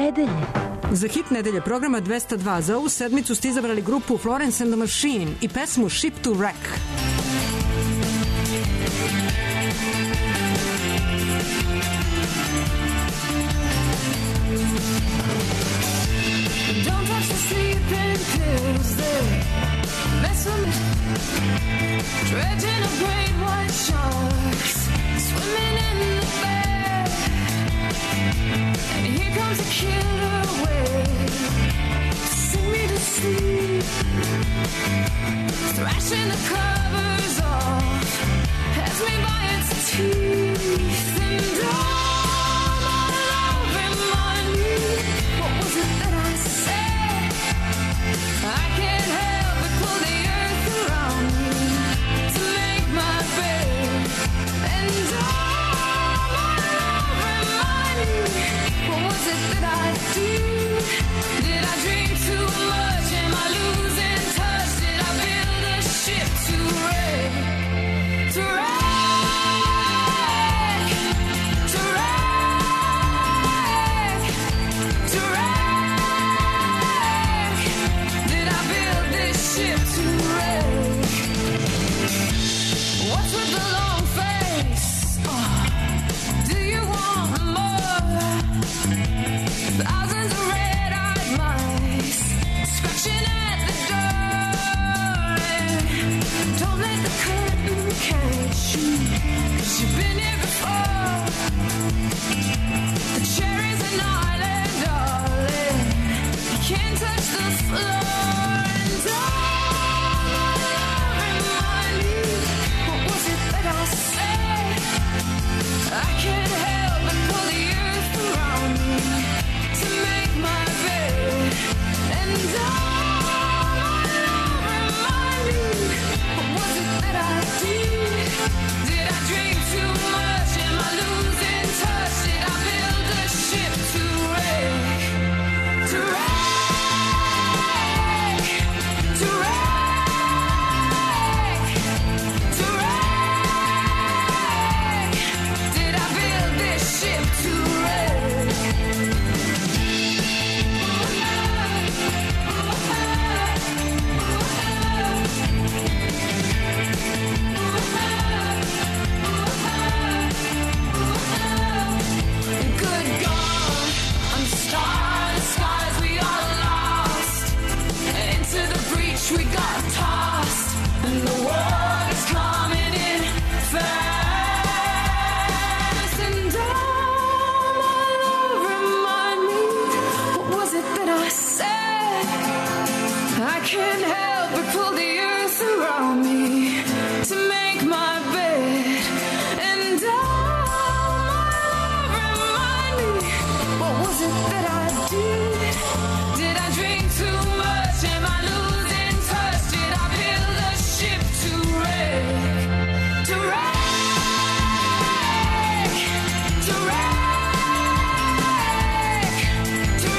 nedelje. Za hit nedelje programa 202 za ovu sedmicu ste izabrali grupu Florence and the Machine i pesmu Ship to Wreck. Don't touch the sleeping pills, they mess with me. Dredging of great white sharks, swimming in the bay. And here comes a killer wave to sing me to sleep. Thrashing the covers off, has me by its teeth. And all my love remind me, what was it that I said? I can't help but pull the earth around me to make my bed. And all my love remind me, what was it that I did? Did I dream too much? Am I losing touch? Did I build a ship to wreck? To wreck? To wreck? To wreck? Did I build this ship to wreck? What's with the long face? Oh, do you want more? Thousands of red-eyed mice scratching at the door. And don't let the curtain catch you, 'cause you've been here before. The chair is an island, darling. You can't touch the floor. And all my love remind me, what was it that I said? I can't help but pull the earth around me to make my bed. And all my love remind me, what was it that I did? Did I drink too much? Am I losing touch? Did I build a ship to wreck? To wreck? To wreck? To wreck? Did I build this ship to wreck? Good God, on starry skies we are lost. Into the breach we got tossed, and the water's coming in fast. And all my love remind me, what was it that I said? I can't help but pull the earth around me to make my bed. And all my love remind me, what was it that I did? Did I drink too much? Am I losing touch? Did I build a ship to wreck? To wreck? To wreck? To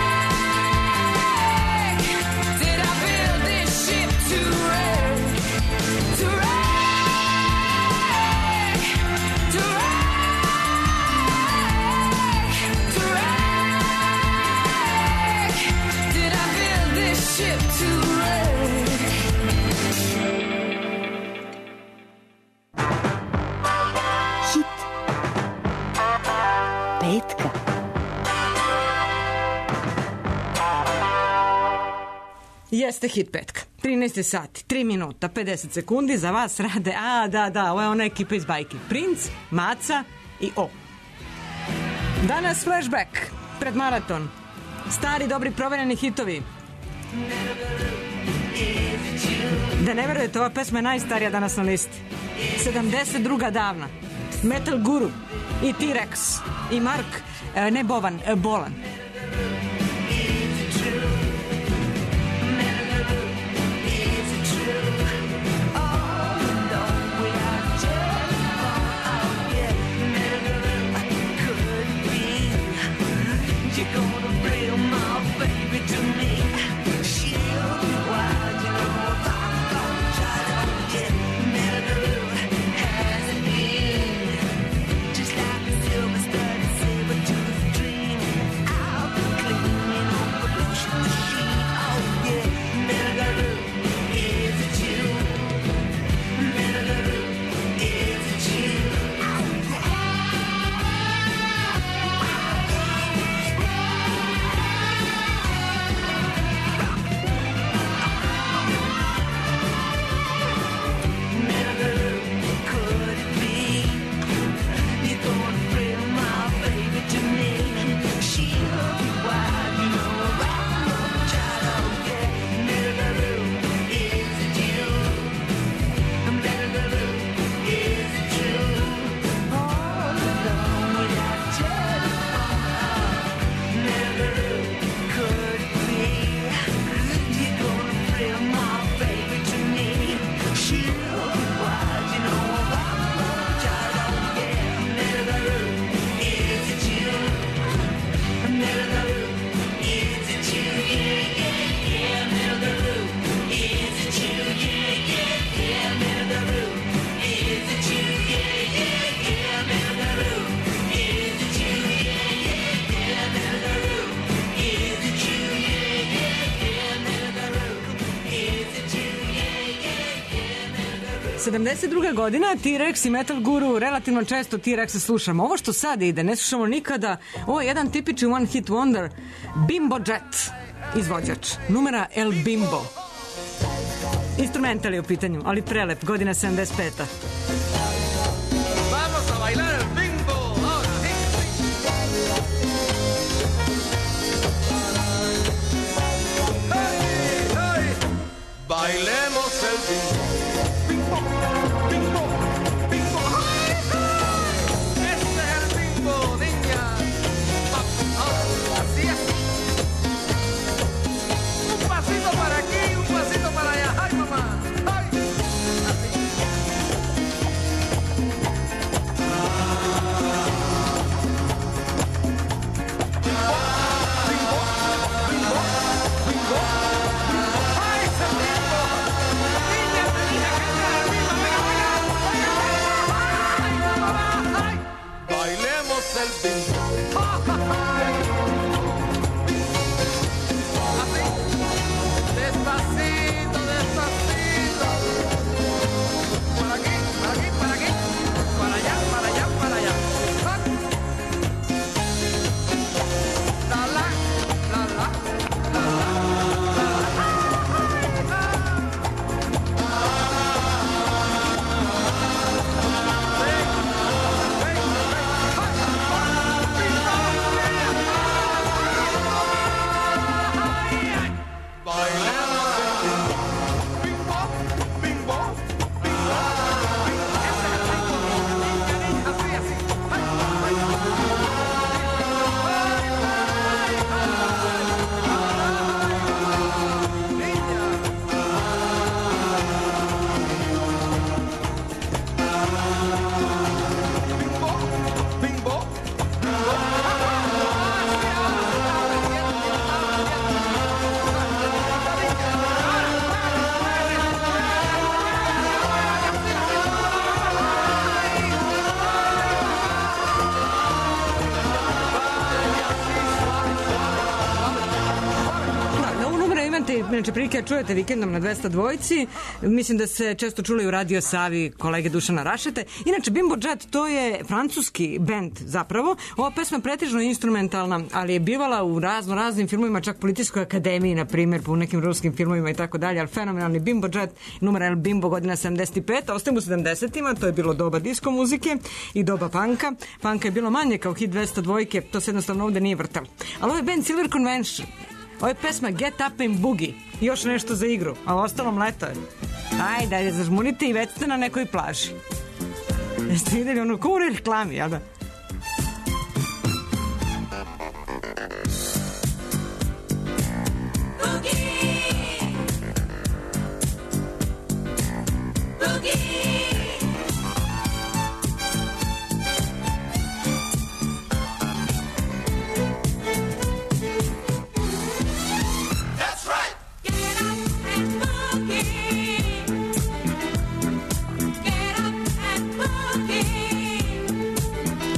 wreck? Did I build this ship to wreck? To wreck? To wreck? To wreck? Did I build this ship to wreck? Hit petka. Jeste hit petka. 13 sati, 3 minuta, 50 sekundi za vas rade. Ovo je ona ekipa iz bajke. Princ, Maca i O. Danas flashback pred maraton. Stari, dobri, provereni hitovi. Da ne verujete, ova pesma je najstarija danas na listi. 72. davna. Metal Guru i T-Rex i Mark, ne Bovan, Bolan. You're gonna bring my baby to me. She'll be wild, you know. If I'm gonna try to forget, never has it been. Just like a silver-studded saber-tooth dream. 72. godina, T-Rex i Metal Guru, relativno često T-Rexa slušamo. Ovo što sad ide, ne slušamo nikada. Ovo je jedan tipični one hit wonder, Bimbo Jet, izvođač. Numera El Bimbo. Instrumental je u pitanju, ali prelep, godina 75. Vamos a bailar el bimbo ahora, hey, hey. Bailemos el bimbo. Bimbo, bimbo, bimbo. Ay, ay. Este es el bimbo, niña. Así, así. Un pasito para aquí, un pasito para allá. Ay, mamá. Ay. Así. Bailemos el bimbo. Así. Despacito, despacito. Por aquí, por aquí, por aquí. Para allá, para allá, para allá. La la, la la, la Inače, prilike čujete vikendom na 202. Mislim da se često čuli u Radio Savi kolege Dušana Rašete. Inače, Bimbo Jet, to je francuski bend zapravo. Ova pesma pretežno instrumentalna, ali je bivala u raznim filmovima, čak Policijskoj akademiji, na primjer, po nekim ruskim filmovima i tako dalje, ali fenomenalni Bimbo Jet, numera El Bimbo, godina 75. Ostajemo u 70-ima, to je bilo doba disko muzike i doba panka. Panka je bilo manje kao hit 202, to se jednostavno ovde nije vrtalo. Ali ovo je band Silver Convention. Ovo je pesma Get Up and Boogie. Još nešto za igru, a ostalom leto je. Ajde, zažmunite i već ste na nekoj plaži. Jeste vidjeli ono ko u reklami, jel da? Get up and boogie.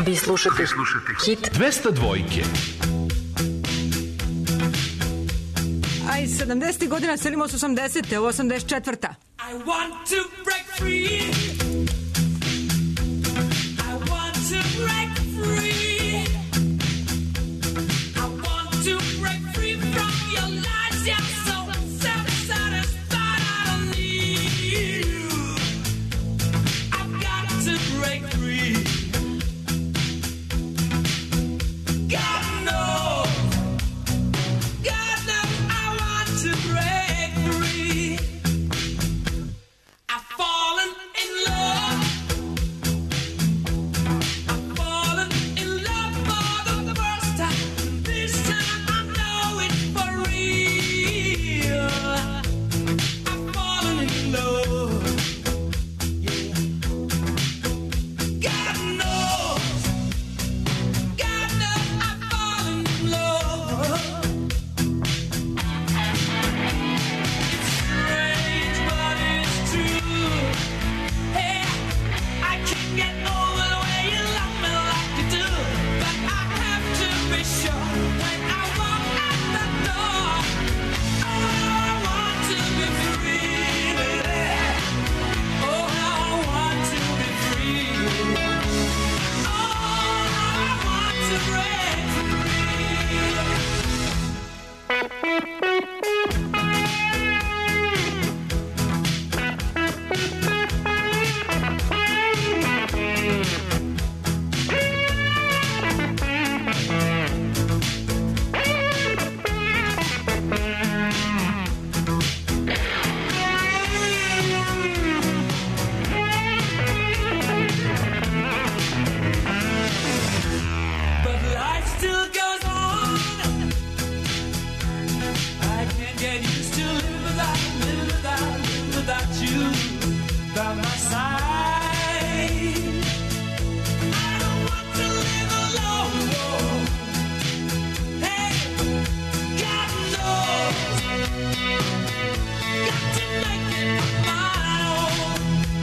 Vi slušate Hit 202. Aj, 70. godina, selimo s 80. Ovo 84. I want to break free. I want to break free. I want to break free from your lies. You're so self-satisfied. I don't need you. I've got to break free. God knows. God knows I want to break free. I've fallen in love. I've fallen in love for the first time. This time I know it's for real. I've fallen in love. Yeah. God knows. God knows I've fallen in love. Strange, but it's true. Hey, I can't get over the way you love me like you do. But I have to be sure when I walk out the door. Oh, I want to be free. Oh, I want to be free. Oh, I want to break free. But life still goes on. I can't get used to living without you by my side. I don't want to live alone. Hey, God knows. Got to make it my own.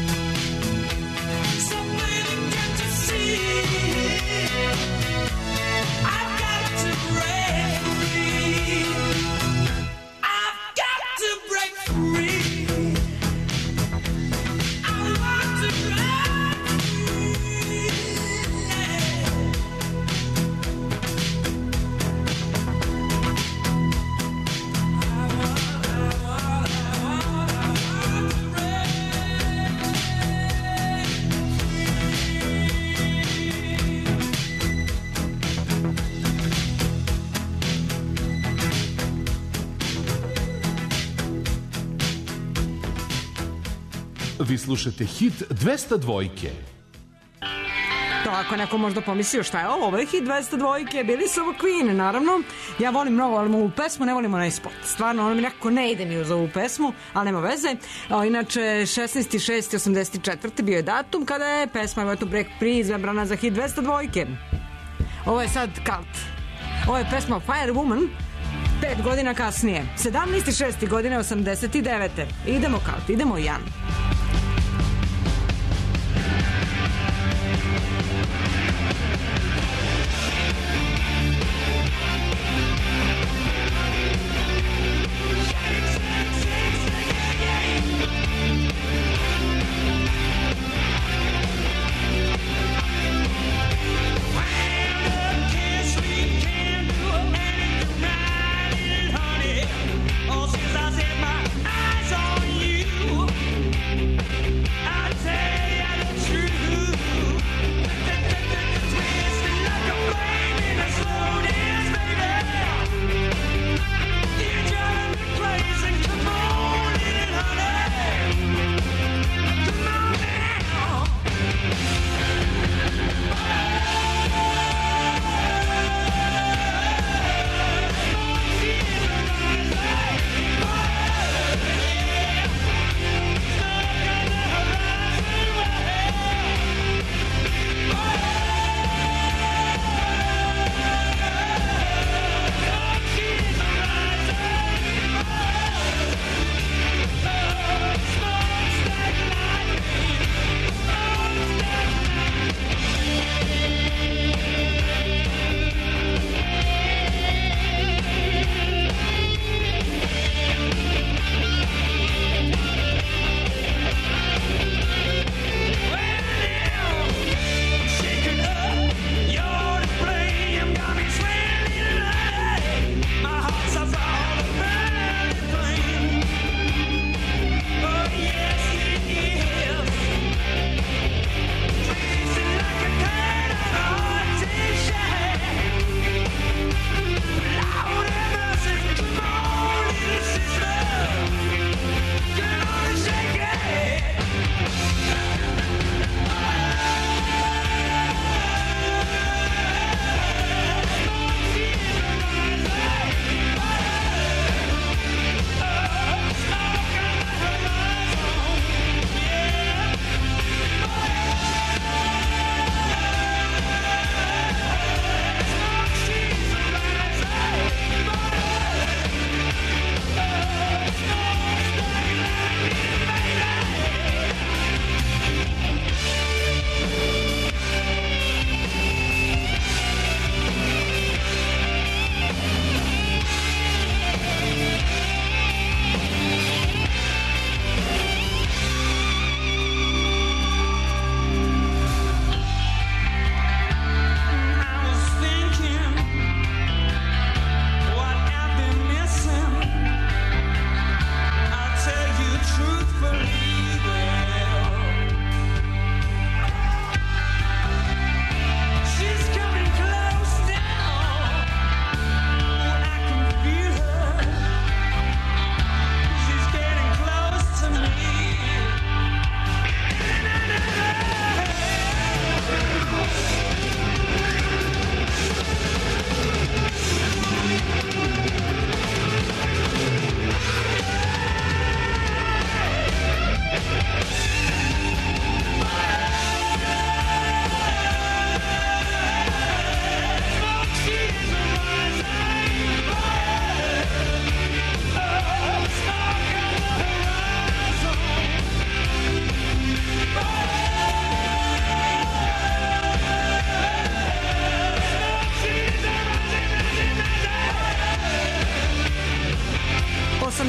So baby, can't you see? I've got to break free. I've got to break free. I want to break free. I want to break Vi slušate Hit 202. To ako neko možda pomislio šta je ovo, ovo je Hit 202, bili su ovo Queen, naravno. Ja volim mnogo, volim ovu pesmu, ne volim onaj spot. Stvarno, ono mi nekako ne ide mi uz ovu pesmu, ali nema veze. Inače, 16.6.84. bio je datum kada je pesma Evo to Break Free izabrana za Hit 202. Ovo je sad Cult. Ovo je pesma Fire Woman, 5 godina kasnije. 17.6. godine 89. Idemo Cult, idemo Jan. Oh, since I set my eyes on you,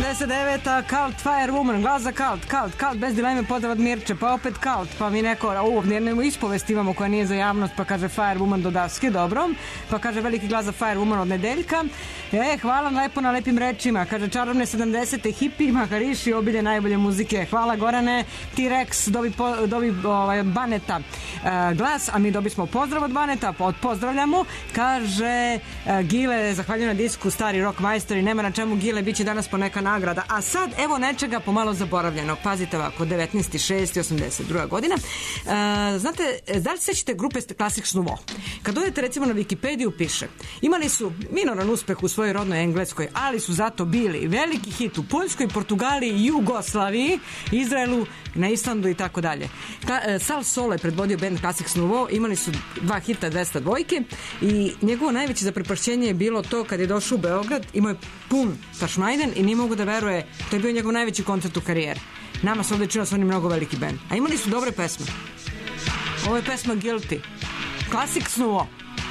69. Cult Firewoman, glas za Cult, bez dileme, pozdrav od Mirče, pa opet Cult, pa mi neko, jednu ispovest imamo koja nije za javnost, pa kaže Firewoman do daske, dobro, pa kaže veliki glas za Firewoman od Nedeljka, hvala lepo na lepim rečima, kaže čarobne 70. hipi, Mahariši, obilje najbolje muzike, hvala Gorane, T-Rex, dobi Baneta glas, a mi dobismo pozdrav od Baneta, pozdravljamo, kaže Gile, zahvaljujem na disku, stari rock majstori, nema na čemu Gile, bit će danas po neka nagrada. A sad, evo nečega pomalo zaboravljenog. Pazite ovako, 19.6.82. godina. Znate, da li se sećate grupe Classics Nouveau? Kad odete recimo na Wikipediju piše, imali su minoran uspeh u svojoj rodnoj Engleskoj, ali su zato bili veliki hit u Poljskoj, Portugaliji, Jugoslaviji, Izraelu, na Islandu i tako dalje. Sal Solo je predvodio band Classics Nouveau, imali su 2 hita, 200 dvojke i njegovo najveće zaprepašćenje je bilo to kad je došao u Beograd, imao je pun tašmajden i nije mogu da veruje, to je bio njegov najveći koncert u karijeri. Nama se ovdje činilo su oni mnogo veliki band. A imali su dobre pesme. Ovo je pesma Guilty. Classics Nouveau.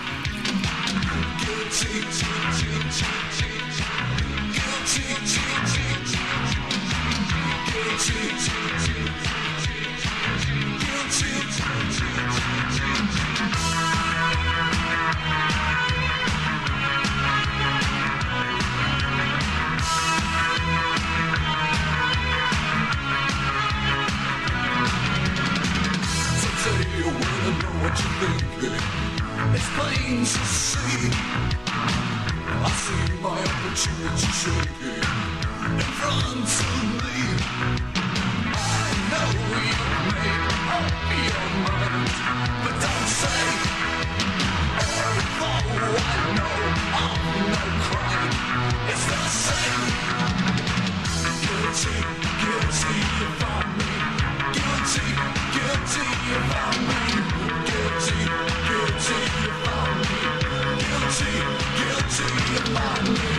It's plain to see. I see my opportunity shaking in front of me. I know you made up your mind, but don't say, although I know I'm no crime, it's the same. Guilty, guilty, you found me. Guilty, guilty, you found me. Guilty, guilty, you found me. Guilty, guilty, you found me.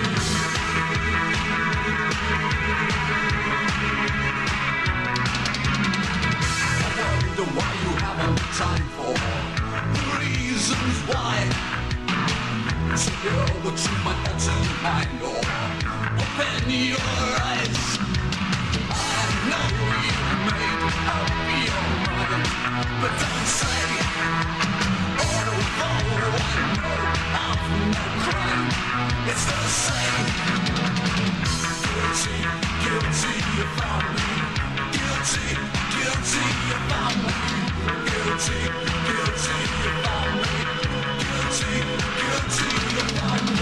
I wonder why you haven't time for the reasons why. To hear what you might alter your mind or open your eyes. I know you made up your mind, but don't say, although I know of no crime, it's the same. Guilty, guilty, you found me. Guilty, guilty, you found me. Guilty, guilty, you found me. Guilty, guilty, you found me.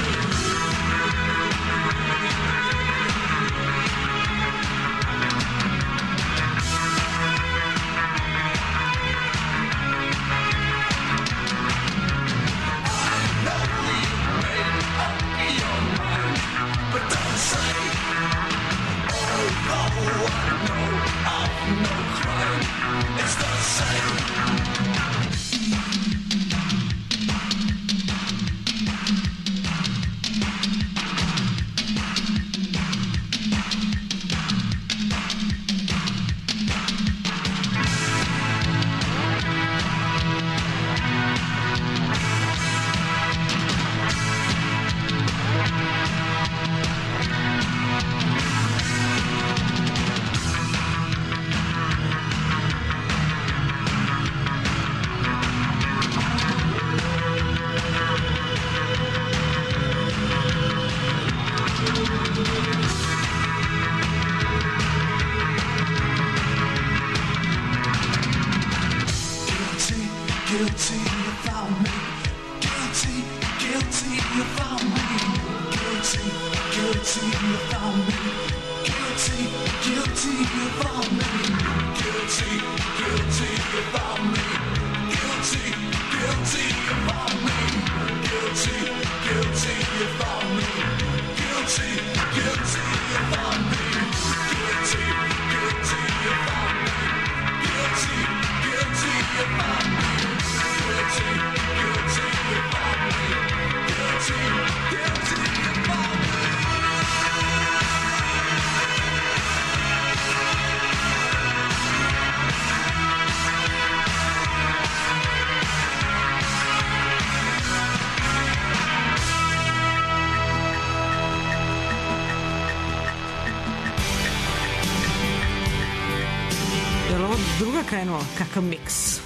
krenuo, kakav miks.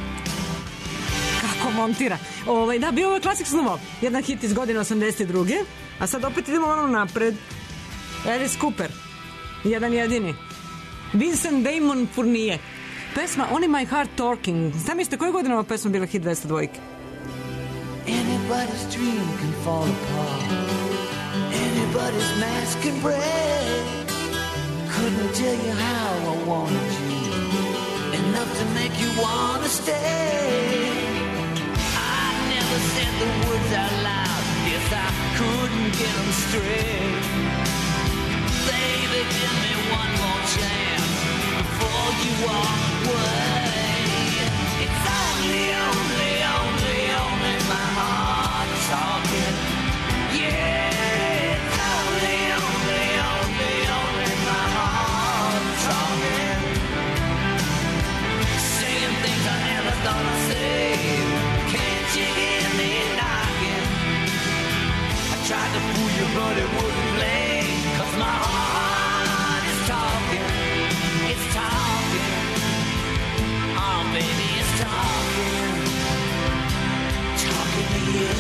Kako montira. Da, bio ovo klasik snova. Jedan hit iz godine 82. A sad opet idemo ono napred. Alice Cooper. Jedan jedini. Vincent Damon Fournier. Pesma Only My Heart Talking. Znam mislite koje godine ova pesma bila hit 202? Anybody's dream can fall apart. Anybody's mask can break. Couldn't tell you how I wanted you, enough to make you wanna stay. I never said the words out loud. Yes, I couldn't get them straight. Baby, give me one more chance before you walk away. It's only my heart talking. Yeah, it's only my heart talking. Saying things I never thought I'd say. Can't you hear me knocking? I tried to fool you, but it wouldn't play. 'Cause my heart is talking. It's talking. Oh, baby, it's talking. Talking to you.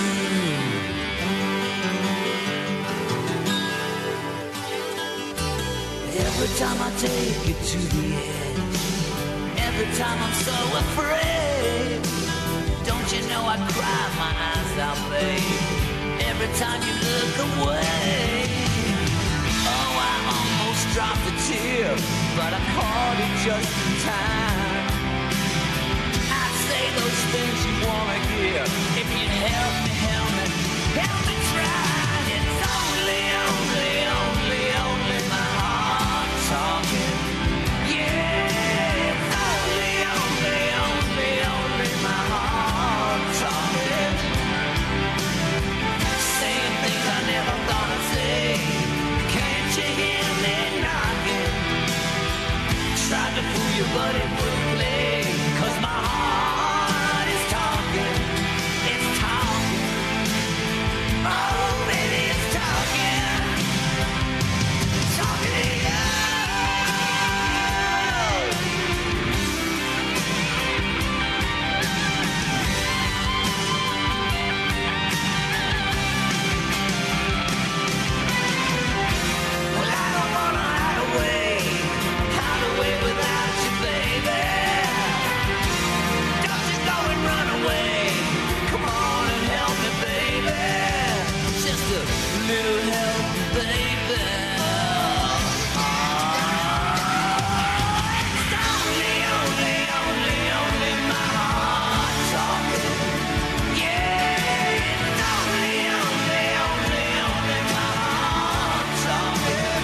Every time I take it to the edge, every time I'm so afraid, don't you know I cry my eyes out, babe, every time you look away. Oh, I almost dropped a tear, but I caught it just in time. I'd say those things you wanna hear if you'd help me try. It's only my heart talking. Yeah, it's only my heart talking. Saying things I never thought I'd say. Can't you hear me knocking? Tried to fool you, but it wouldn't play. 'Cause my heart is talking. It's talking. Oh, baby, it's talking. Talking to you. Well, I don't wanna hide away without you, baby. Don't you go and run away. Come on and help me, baby. Just a little help, baby. It's only my heart talking. Yeah, it's only my heart talking.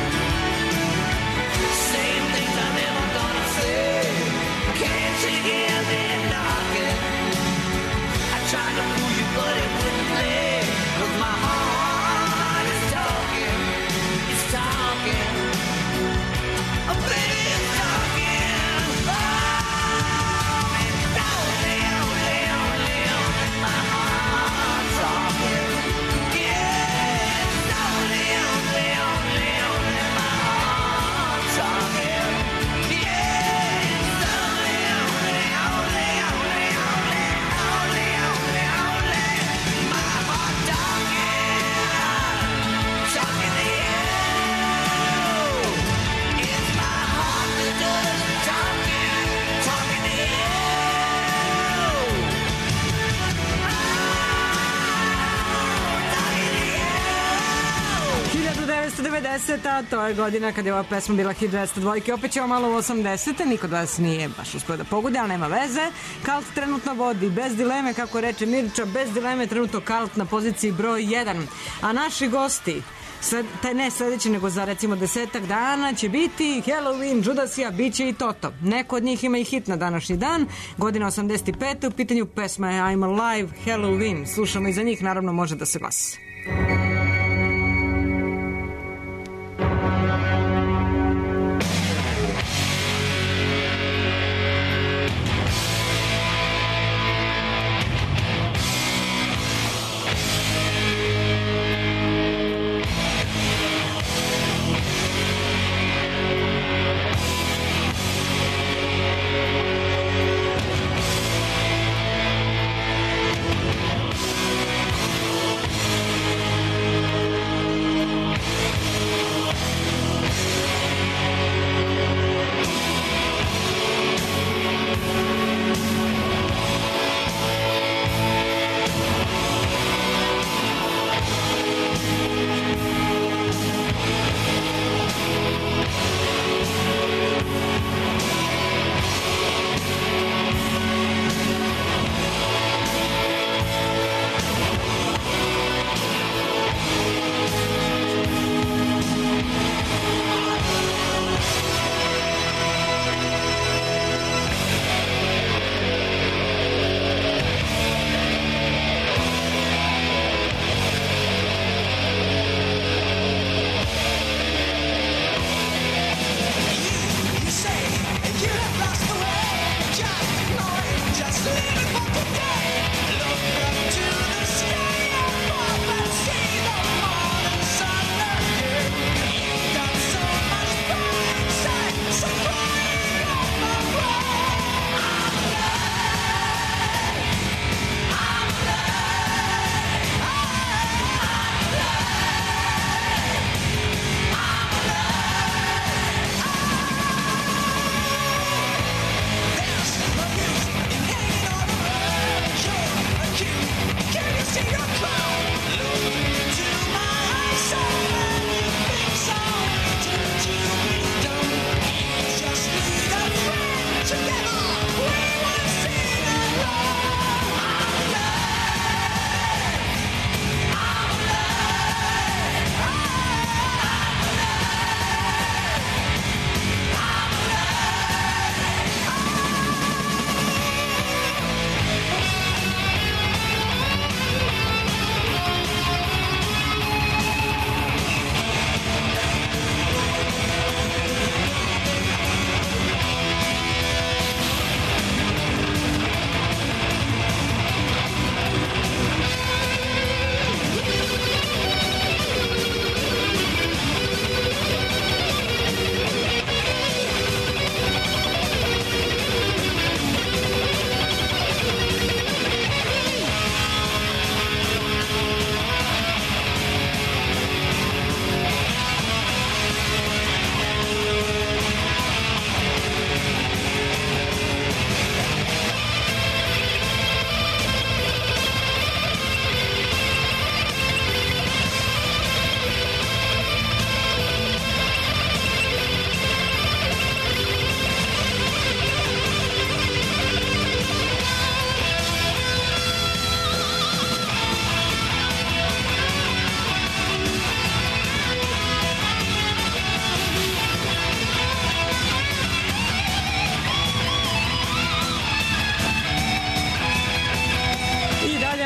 Saying things I never gonna say. Can't you hear me knocking? I tried to fool you, but it wouldn't play. 'Cause my heart is talking. It's talking. Oh, baby, it's talking. Oh, it's only my heart talking. Yeah, it's only my heart talking. Yeah, it's only my heart talking. Talking to you. It's my heart that does talking. Talking to you. 1990. To je godina kad je ova pesma bila hit 202. Opet ćemo malo u 80. Niko od vas nije baš uspio da pogodi, ali nema veze. Kalt trenutno vodi bez dileme, kako reče Mirča, bez dileme trenutno Kalt na poziciji broj 1. A naši gosti, ne sledeći nego za recimo 10 dana će biti Halloween, Judasija, biće i Toto. Neko od njih ima i hit na današnji dan, godina 85. U pitanju pesma je I'm Alive, Halloween. Slušamo i za njih, naravno može da se glasa.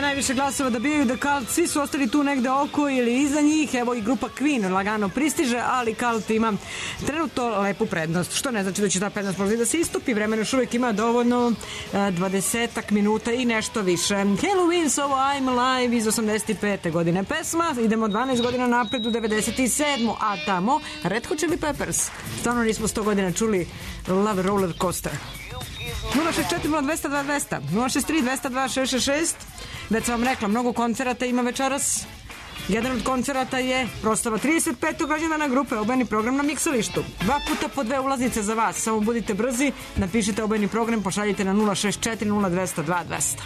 najviše glasova dobijaju The Cult, svi su ostali tu negde oko ili iza njih, evo i grupa Queen lagano pristiže, ali Cult ima trenutno lepu prednost, što ne znači da će ta prednost možda i da se istupi, vremena još uvijek ima dovoljno 20 minuta i nešto više. Halloween, so I'm Alive iz 85. godine pesma, idemo 12 godina napred u 97. a tamo Red Hot Chili Peppers, stvarno nismo 100 godina čuli Love Roller Coaster. 064-02-200-200 063-202-666. Već sam vam rekla, mnogo koncerata ima večeras. Jedan od koncerata je proslava 35. rođendana grupe Obojeni program na Miksalištu. 2 puta po 2 ulaznice za vas. Samo budite brzi, napišite Obojeni program, pošaljite na 064-02-200.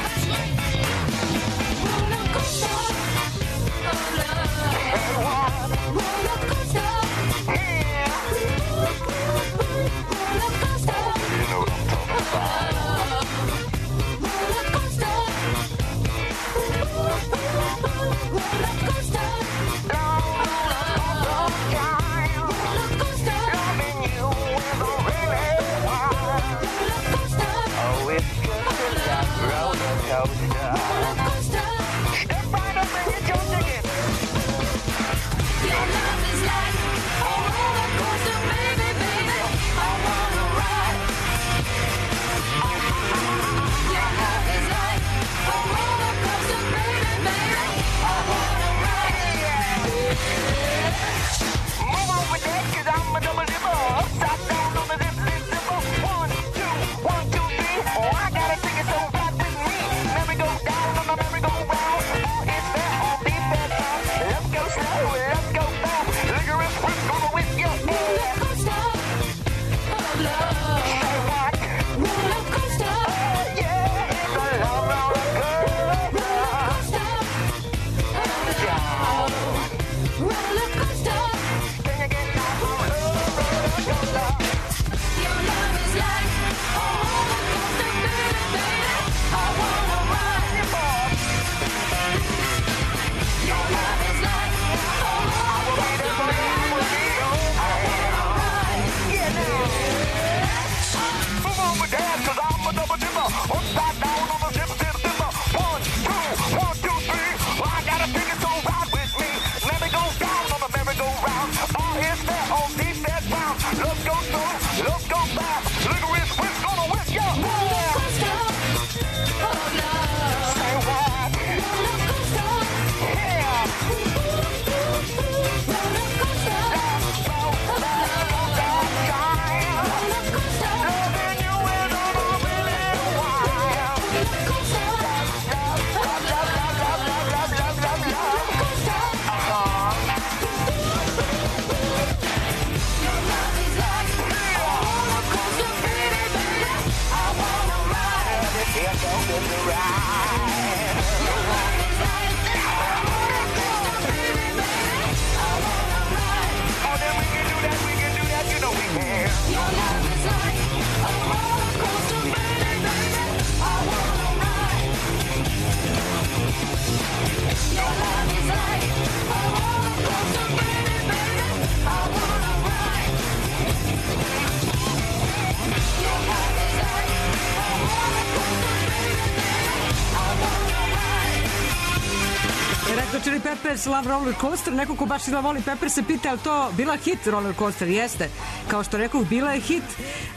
Chili Peppers, Love Roller Coaster. Neko ko baš izgleda voli Peppers se pita, je to bila hit Roller Coaster? Jeste. Kao što rekao, bila je hit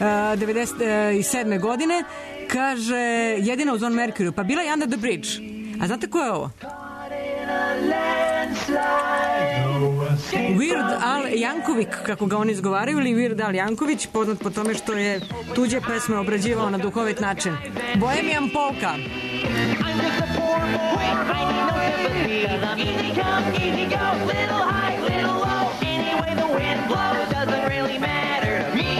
97. godine. Kaže, jedina uz On Mercury. Pa bila je Under the Bridge. A znate ko je ovo? Weird Al Yankovic, kako ga oni izgovaraju, ili Weird Al Yanković, poznat po tome što je tuđe pesme obrađivao na duhovit način. Bohemian Polka. Easy come, easy go, little high, little low. Anyway the wind blows doesn't really matter to me.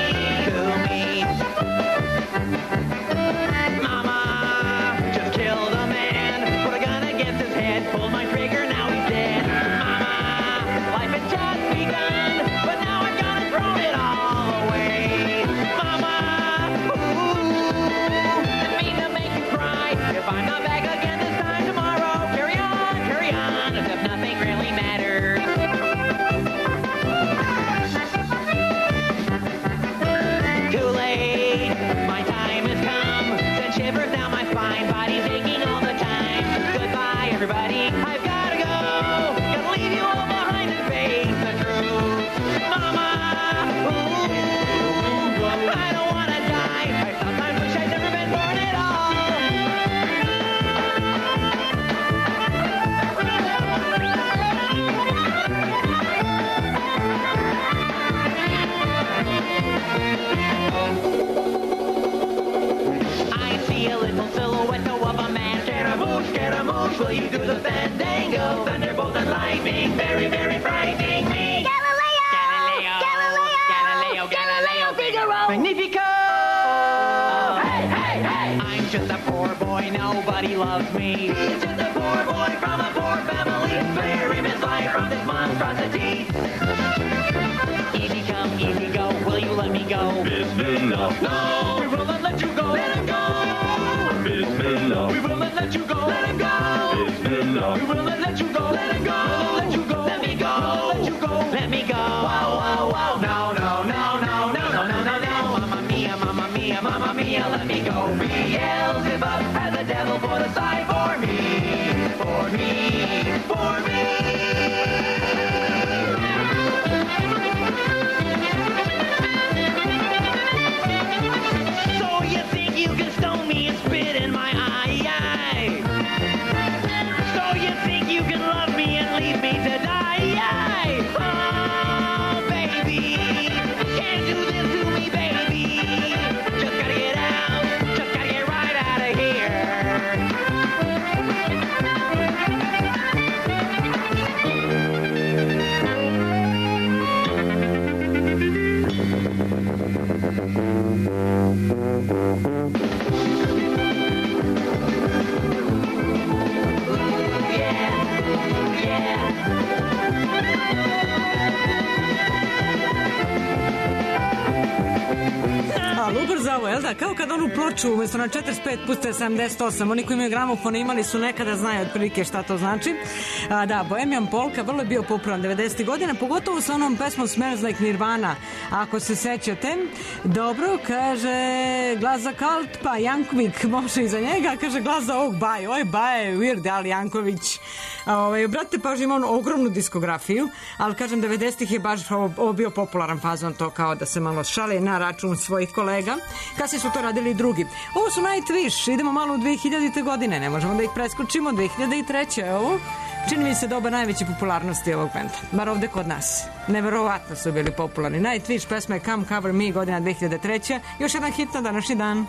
Mama just killed a man, put a gun against his head, pulled my trigger, now he's dead. Mama, life had just begun, but now I've gone and thrown it all away. Mama, ooh, didn't mean to make you cry. If I'm not back again this time tomorrow, carry on, as if nothing really matters. ghost, will you do the fandango? Thunderbolt and lightning, very, very frightening me. Galileo, Figaro, Magnifico! Hey, hey, hey! I'm just a poor boy, nobody loves me. He's just a poor boy from a poor family. Spare him his life from this monstrosity. Easy come, easy go, will you let me go? Bismillah. No, we will not let you go. Let him go. Bismillah. We will not let you go. Let him go. Bismillah. We will not let you go. Let him go. Let you go. Let me go. Let you go. Let me go. Wow, wow, wow. No, no, no, no, no, no, no, no, no. Mamma mia, mamma mia, mamma mia. Let me go. Beelzebub has the devil for the side for me. For me. For me. So you think you can stone me and spit in my eye? So you think you can love me and leave me to die? Oh, baby, can't do this to me, baby. Just gotta get out, just gotta get right out of here. Ali ubrzavo, jel da? Kao kad onu ploču umjesto na 45 puste 78. Oni koji imaju gramofone imali su nekada znaju otprilike šta to znači. Da, Bohemian Polka vrlo je bio popularan 90. godina, pogotovo sa onom pesmom Smells Like Nirvana, ako se sećate. Dobro, kaže glas za Kalt, pa Janković može iza njega, kaže glas za ovog Baje. Ovo je Baje, Weird Al Janković. Brate, pa imam ogromnu diskografiju, ali kažem 90-ih je baš ovo bio popularan fazon, to kao da se malo šale na račun svojih kolega. Kasnije su to radili i drugi. Ovo su Nightwish, idemo malo u 2000. godine, ne možemo da ih preskočimo, 2003. je ovo. Čini mi se doba najveće popularnosti ovog benda, bar ovde kod nas. Neverovatno su bili popularni. Nightwish, pesma je Come Cover Me, godina 2003. Još jedan hit na današnji dan.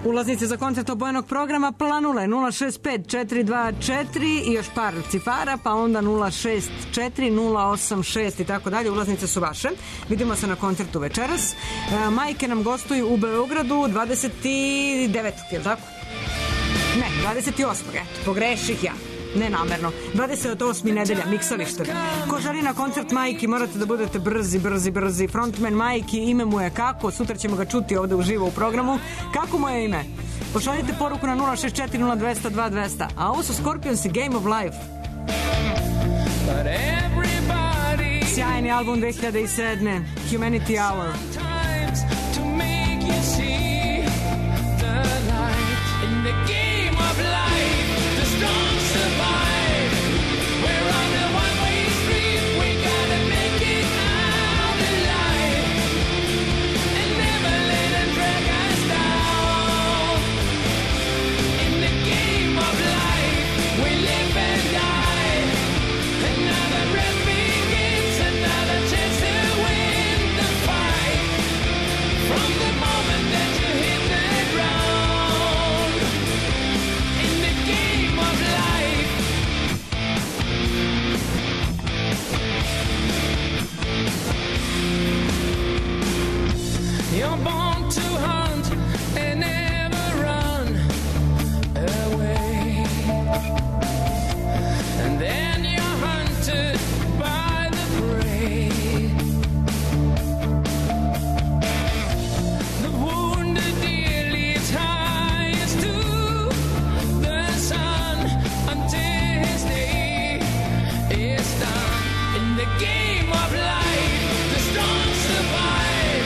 Ulaznice za koncert obojenog programa planule 065-424 i još par cifara, pa onda 064-086 i tako dalje. Ulaznice su vaše. Vidimo se na koncertu večeras. Majke nam gostuju u Beogradu 29. je li tako? Ne, 28. Eto, pogreših ja. Nenamerno. 28. nedelja, Miksalište. Ko želi na koncert Majki, morate da budete brzi. Frontman Majki, ime mu je kako? Sutra ćemo ga čuti ovde uživo u programu. Kako mu je ime? Pošaljite poruku na 064-0200-2200. A ovo su Scorpions i Game of Life. Sjajni album 2007. Humanity Hour. You're born to hunt and never run away. And then you're hunted by the prey. The wounded deer leaves highest to the sun until his day is done. In the game of life, the strong survive.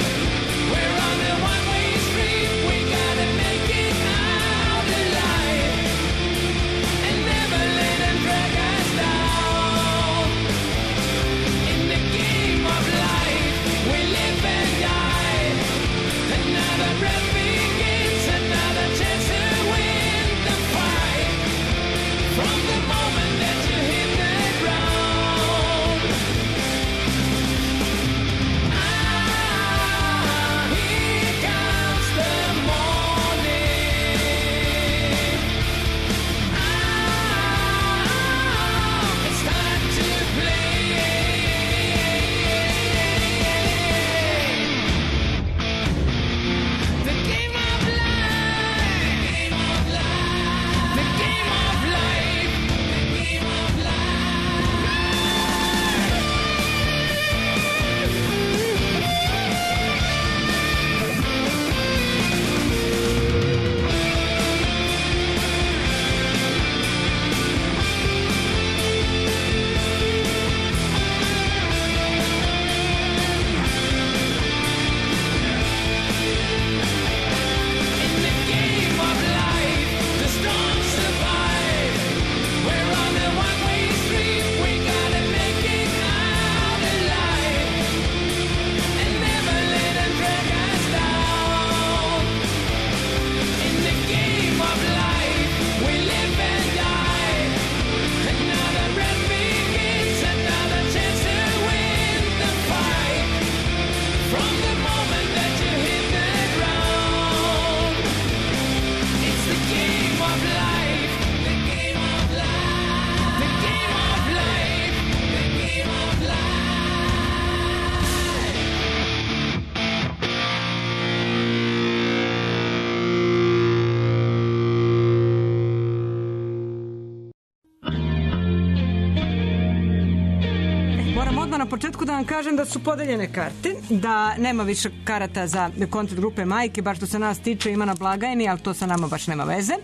Na početku da vam kažem da su podeljene karte, da nema više karata za koncert grupe Majke, baš što se nas tiče, ima na blagajni, ali to sa nama baš nema veze.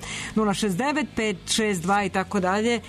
069 562 i tako dalje,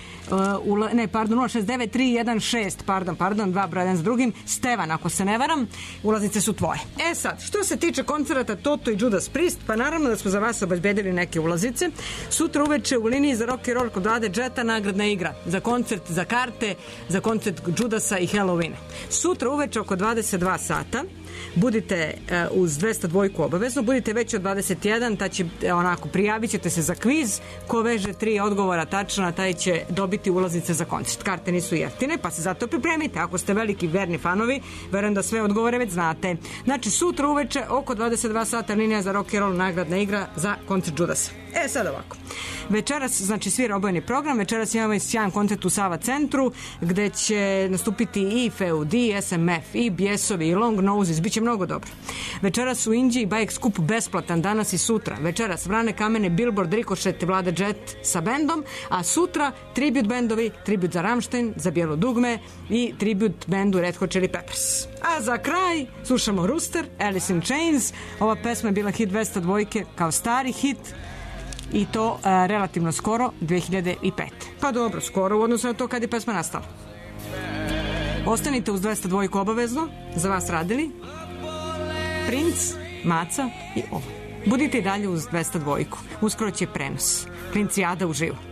069 316, pardon, dva broja jedan s drugim. Stevan, ako se ne varam, ulaznice su tvoje. E sad, što se tiče koncerata Toto i Judas Priest, pa naravno da smo za vas obezbedili neke ulaznice. Sutra uveče u liniji za rock and roll kod Vlade Džeta nagradna igra za koncert, za karte, za koncert Judasa i Halloween. Sutra uveče oko 22 sata Budite uz 202 obavezno, budite veći od 21, ta će, onako, prijavit ćete se za kviz, ko veže 3 odgovora tačna, taj će dobiti ulaznice za koncert. Karte nisu jeftine, pa se zato pripremite. Ako ste veliki verni fanovi, verujem da sve odgovore već znate. Znači, sutra uveče oko 22 sata linija za rock and roll, nagradna igra za koncert Judasa. Sad ovako. Večeras, znači, svira obojeni program. Večeras imamo i sjajan koncert u Sava centru, gde će nastupiti i FEUD, i SMF, i Bjesovi, i Long Noses. Biće mnogo dobro. Večeras u Inđiji bike skup besplatan, danas i sutra. Večeras Vrane Kamene, Billboard, Ricochet, Vlada Jet sa bendom, a sutra tribute bendovi, tribute za Rammstein, za Bijelo dugme i tribute bendu Red Hot Chili Peppers. A za kraj slušamo Rooster, Alice in Chains. Ova pesma je bila hit 202 kao stari hit, i to relativno skoro, 2005. Pa dobro, skoro u odnosu na to kad je pesma nastala. Ostanite uz 202 obavezno, za vas radili Princ, Maca i ovo. Budite i dalje uz 202. Uskoro će prenos. Princijada uživo.